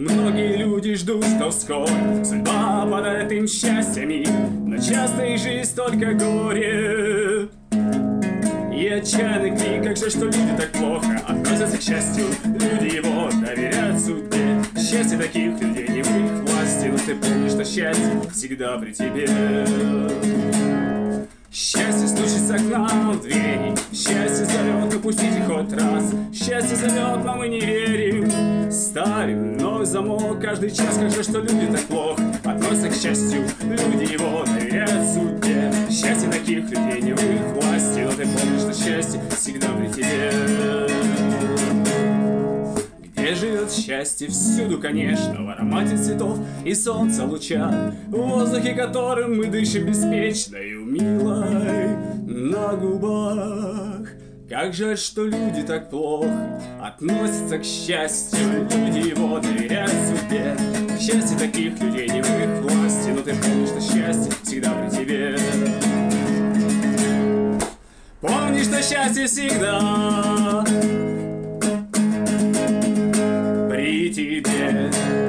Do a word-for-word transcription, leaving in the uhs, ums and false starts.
Многие люди ждут, что вскоре судьба подарит им счастьями, но часто и жизнь только горе. И отчаянный крик, как же, что люди так плохо относятся к счастью. Люди его доверяют судьбе. Счастье таких людей не в их власти, но ты помнишь, что счастье всегда при тебе. Счастье стучится к нам в двери, счастье зовет, напустите хоть раз. Счастье зовет, но мы не верим. Ставим новый замок каждый час, как же, что люди так плохо относятся к счастью. Люди его доверяют судьбе. Счастье таких людей не в их власти, но ты помнишь, что счастье всегда при тебе. Где живет счастье? Всюду, конечно, в аромате цветов и солнца луча, в воздухе, которым мы дышим беспечно, и у милой на губах. Как жаль, что люди так плохо относятся к счастью. Люди его доверяют судьбе. Счастье таких людей не в их власти, но ты помнишь, что счастье всегда при тебе. Помни, что счастье всегда при тебе.